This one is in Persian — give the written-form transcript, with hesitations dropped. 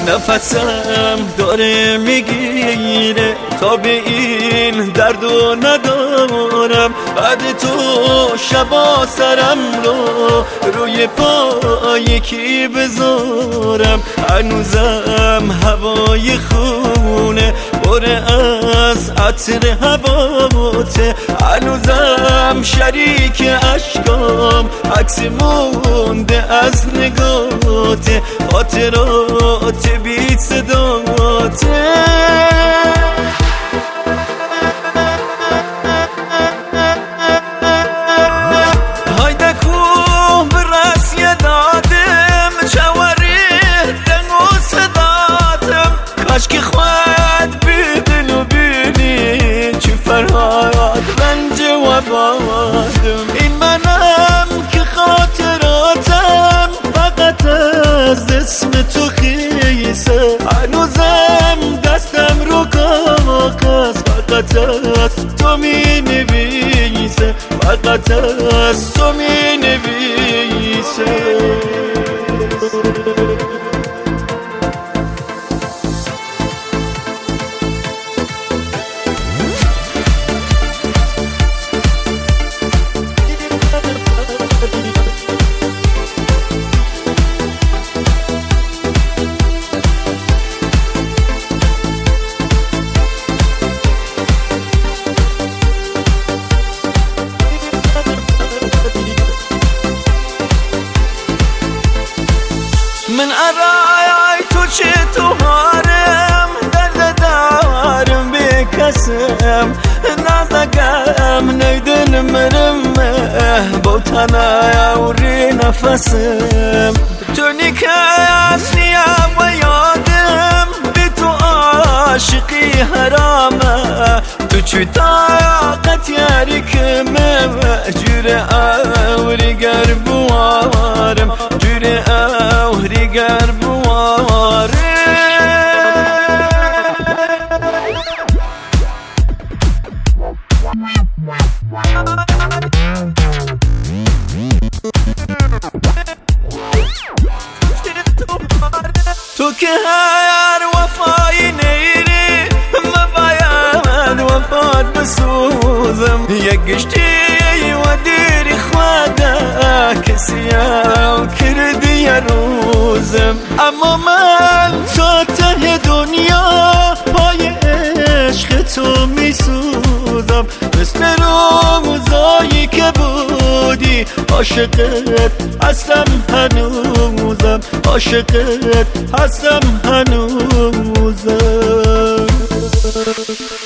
نفسم داره میگیره تا به این دردو ندارم. بعد تو شبا سرم رو روی پای کی بذارم؟ هنوزم هوای خونه بره از عطر هواته، هنوزم شریک عشقام عکس مونده از نگاته، خاطرات بی صداته. عشق خود بیدل و بینی چی فرهاد رنج و بادم. این منم که خاطراتم فقط از اسم تو خیسه، هنوزم دستم رو کاغذ فقط از تو می نویسه، فقط از تو می نویسه. من ارای تو چه تو هارم درد دارم به کسم، نازگم نیدن مرمه با تناوری نفسم. تو نکاس نیا و یادم بی تو عاشقی حرامه، تو چی طاقت یاری کمه جور اوری گر بوارم، جور اوری گر بوارم. تو که هر وفایی نیری مباید وفات بسوزم، یک گشتی و دیری خواده کسی او کردی یه روزم. اما من تا ته دنیا پای عشق تو می سوزم، مثل روزایی که بودی عاشقت هستم هنوزم، عاشقت هستم هنوزم.